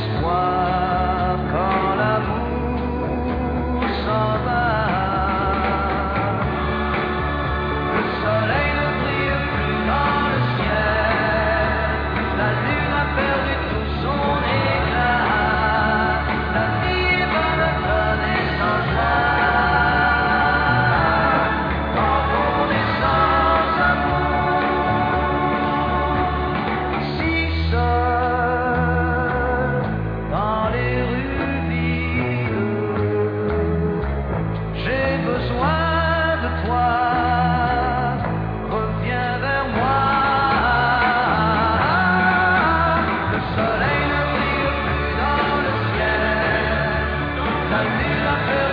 espoir quand l'amour s'en va. Le soleil ne brille plus dans le ciel, la lune a perdu tout son éclat, la vie est monotone et sans joie. Quand on est sans amour, si seul dans les rues vides, j'ai besoin de toi. Reviens vers moi. Le soleil ne brille plus dans le ciel, la lune a perdu